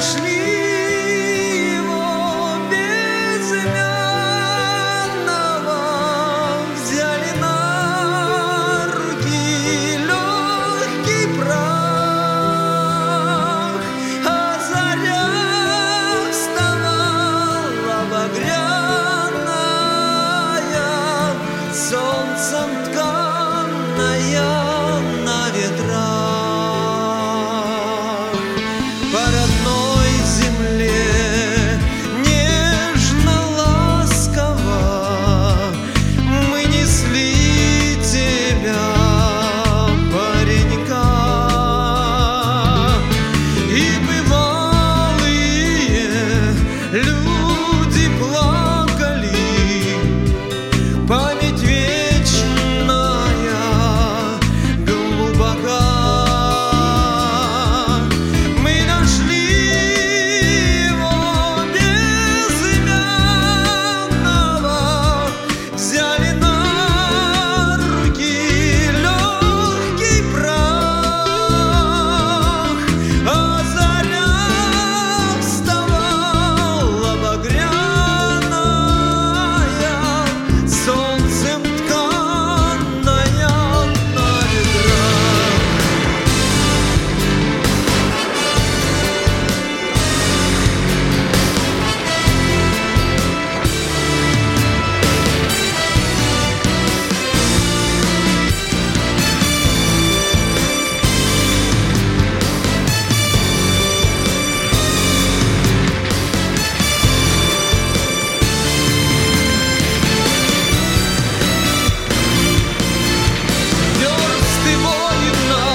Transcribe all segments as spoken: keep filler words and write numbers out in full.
нашли его безымянного, взяли на руки легкий прах, а заря вставала багряная, солнцем тканная на ветрах. По родной земле нежно-ласково мы несли тебя, паренька, и бывалые люди плакали, память вечная глубока. Мы нашли его безымянного, взяли на руки легкий прах, а заря вставала багряная, солнцем тканная на ветрах. Версты воина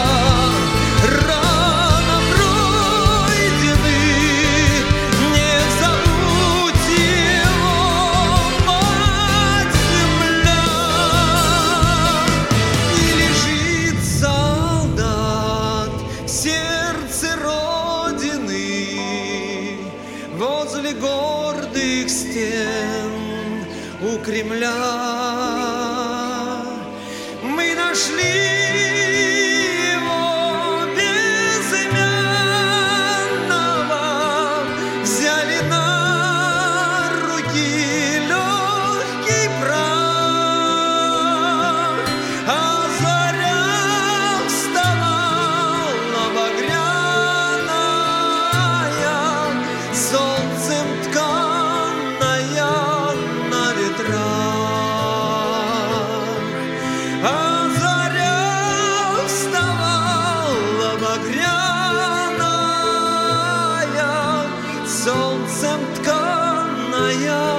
рано пройдены, не забудь его, мать-земля. И лежит солдат в сердце Родины, возле гордых стен у Кремля. Мы нашли его безымянного, взяли на руки легкий прах, а заря вставала багряная, солнцем тканная на ветрах. А заря вставала багряная, солнцем тканная